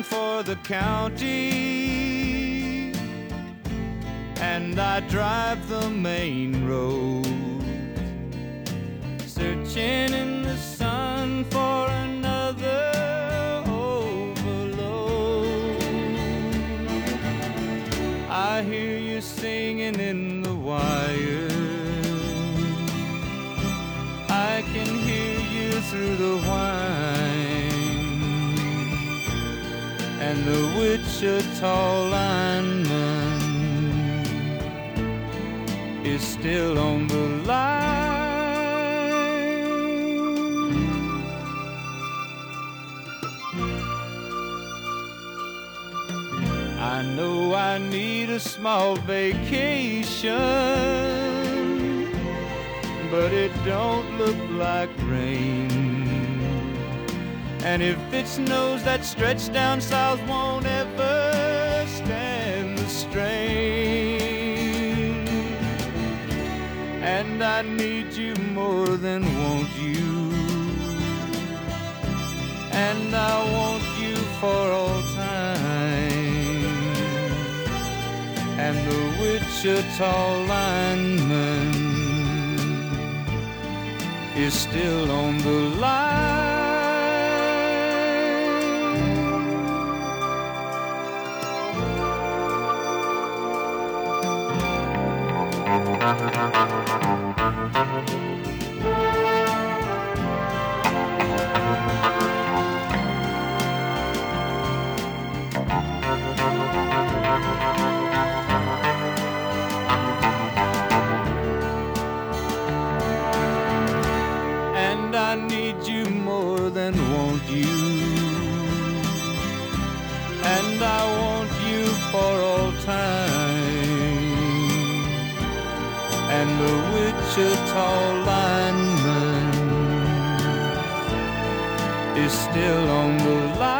for the county, and I drive the main road, searching in the sun for another overload. I hear you singing in the wire, I can hear you through the whine, and the Wichita lineman is still on the line. I know I need a small vacation, but it don't look like rain. And if it snows, that stretch down south won't ever stand the strain. And I need you more than want you, and I want you for all time. And the Wichita lineman is still on the line. And I need you more than want you, and I want you for all time. And the Wichita lineman is still on the line.